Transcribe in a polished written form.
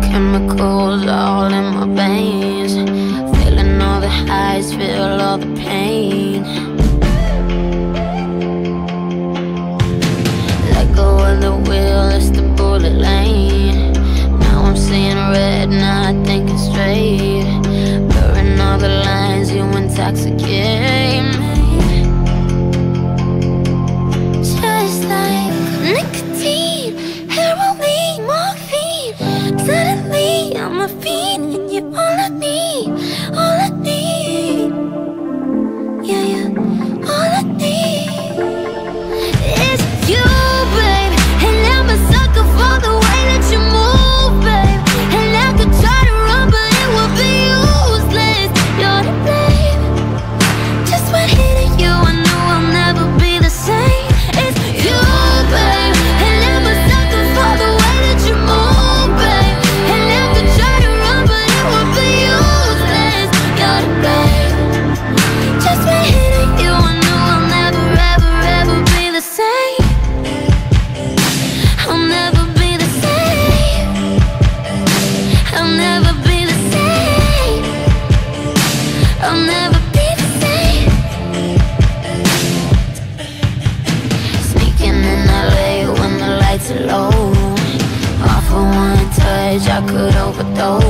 chemicals all in my veins, feeling all the highs, feel all the pain. Let go of the wheel, it's the bullet lane. Now I'm seeing red, now I think it's straight. Blurring all the lines, you intoxicate me. Just like nicotine, heroin, morphine. Suddenly I'm a fiend, and you're all I need, all I need. Yeah, yeah, all I need is you, babe. And I'm a sucker for the way that you move, babe. And I could try to run, but it would be useless. You're to blame. Just when hitting you, I knew I'll never be the same. It's you, babe. And I'm a sucker for the way that you move, babe. And I could try to run, but it would be useless. You're to blame. Just when hitting you, I knew I'll never, ever, ever be the same. I'll never be the same. I'll never be the same. I'll never be the same. Sneaking in LA when the lights are low. Off of one touch, I could overdose.